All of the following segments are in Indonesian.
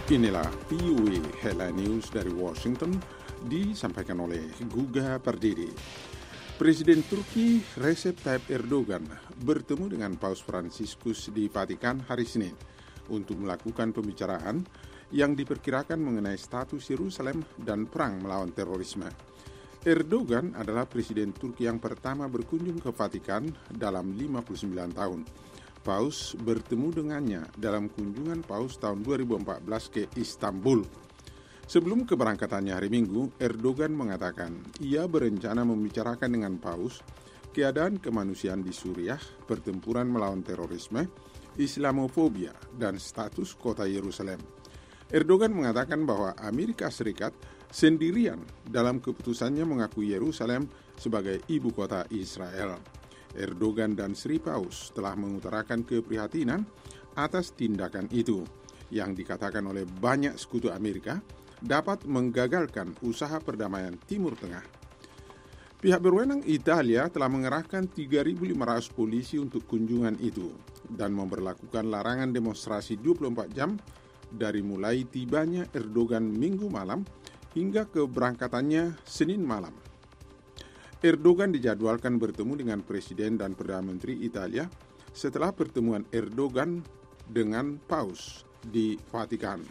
Inilah PUE Headline News dari Washington, disampaikan oleh Guga Pardede. Presiden Turki Recep Tayyip Erdogan bertemu dengan Paus Fransiskus di Vatikan hari Senin untuk melakukan pembicaraan yang diperkirakan mengenai status Yerusalem dan perang melawan terorisme. Erdogan adalah Presiden Turki yang pertama berkunjung ke Vatikan dalam 59 tahun. Paus bertemu dengannya dalam kunjungan Paus tahun 2014 ke Istanbul. Sebelum keberangkatannya hari Minggu, Erdogan mengatakan ia berencana membicarakan dengan Paus keadaan kemanusiaan di Suriah, pertempuran melawan terorisme, Islamofobia, dan status kota Yerusalem. Erdogan mengatakan bahwa Amerika Serikat sendirian dalam keputusannya mengakui Yerusalem sebagai ibu kota Israel. Erdogan dan Sri Paus telah mengutarakan keprihatinan atas tindakan itu, yang dikatakan oleh banyak sekutu Amerika dapat menggagalkan usaha perdamaian Timur Tengah. Pihak berwenang Italia telah mengerahkan 3.500 polisi untuk kunjungan itu dan memberlakukan larangan demonstrasi 24 jam dari mulai tibanya Erdogan Minggu malam hingga keberangkatannya Senin malam. Erdogan dijadwalkan bertemu dengan Presiden dan Perdana Menteri Italia setelah pertemuan Erdogan dengan Paus di Vatikan.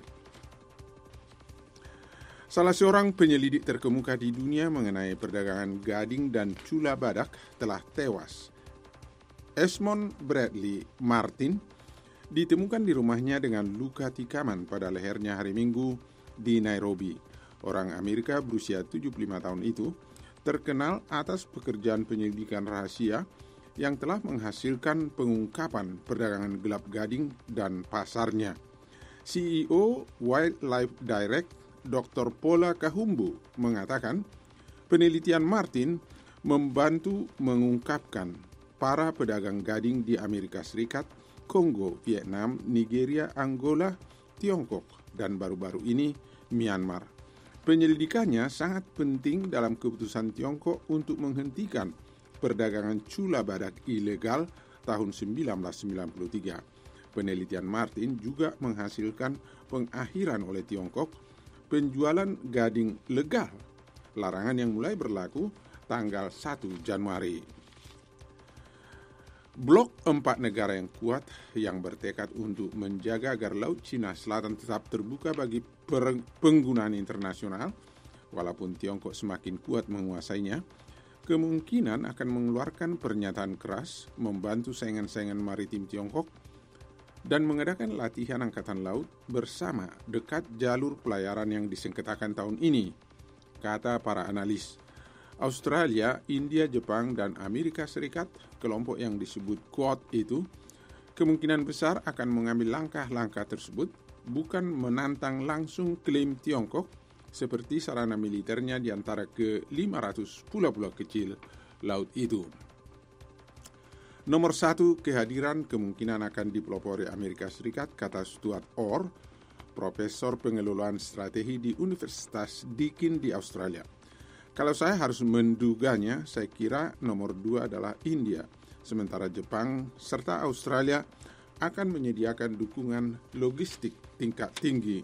Salah seorang penyelidik terkemuka di dunia mengenai perdagangan gading dan cula badak telah tewas. Esmond Bradley Martin ditemukan di rumahnya dengan luka tikaman pada lehernya hari Minggu di Nairobi. Orang Amerika berusia 75 tahun itu terkenal atas pekerjaan penyelidikan rahasia yang telah menghasilkan pengungkapan perdagangan gelap gading dan pasarnya. CEO Wildlife Direct, Dr. Paula Kahumbu, mengatakan penelitian Martin membantu mengungkapkan para pedagang gading di Amerika Serikat, Kongo, Vietnam, Nigeria, Angola, Tiongkok, dan baru-baru ini Myanmar. Penyelidikannya sangat penting dalam keputusan Tiongkok untuk menghentikan perdagangan cula badak ilegal tahun 1993. Penelitian Martin juga menghasilkan pengakhiran oleh Tiongkok penjualan gading legal, larangan yang mulai berlaku tanggal 1 Januari. Blok 4 negara yang kuat yang bertekad untuk menjaga agar Laut Cina Selatan tetap terbuka bagi penggunaan internasional, walaupun Tiongkok semakin kuat menguasainya, kemungkinan akan mengeluarkan pernyataan keras membantu saingan-saingan maritim Tiongkok dan mengadakan latihan angkatan laut bersama dekat jalur pelayaran yang disengketakan tahun ini, kata para analis. Australia, India, Jepang, dan Amerika Serikat, kelompok yang disebut Quad itu, kemungkinan besar akan mengambil langkah-langkah tersebut, bukan menantang langsung klaim Tiongkok seperti sarana militernya di antara ke-500 pulau-pulau kecil laut itu. Nomor 1, kehadiran kemungkinan akan dipelopori Amerika Serikat, kata Stuart Orr, profesor pengelolaan strategi di Universitas Deakin di Australia. Kalau saya harus menduganya, saya kira nomor 2 adalah India, sementara Jepang serta Australia akan menyediakan dukungan logistik tingkat tinggi.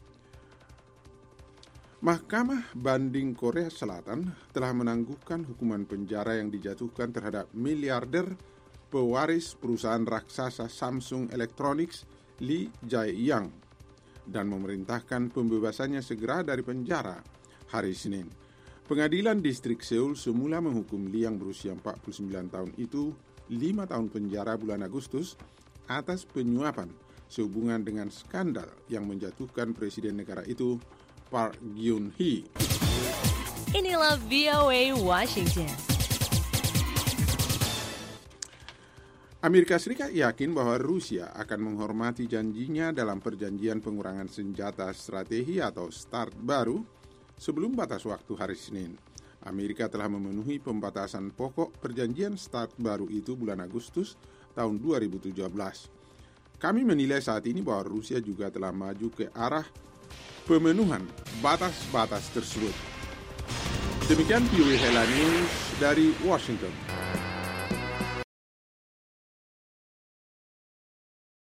Mahkamah Banding Korea Selatan telah menangguhkan hukuman penjara yang dijatuhkan terhadap miliarder pewaris perusahaan raksasa Samsung Electronics Lee Jae-young dan memerintahkan pembebasannya segera dari penjara hari Senin. Pengadilan Distrik Seoul semula menghukum Lee yang berusia 49 tahun itu 5 tahun penjara bulan Agustus atas penyuapan sehubungan dengan skandal yang menjatuhkan Presiden negara itu Park Geun-hye. Inilah VOA Washington. Amerika Serikat yakin bahwa Rusia akan menghormati janjinya dalam perjanjian pengurangan senjata strategi atau START baru sebelum batas waktu hari Senin. Amerika telah memenuhi pembatasan pokok perjanjian START baru itu bulan Agustus tahun 2017. Kami menilai saat ini bahwa Rusia juga telah maju ke arah pemenuhan batas-batas tersebut. Demikian PUE Headline News dari Washington.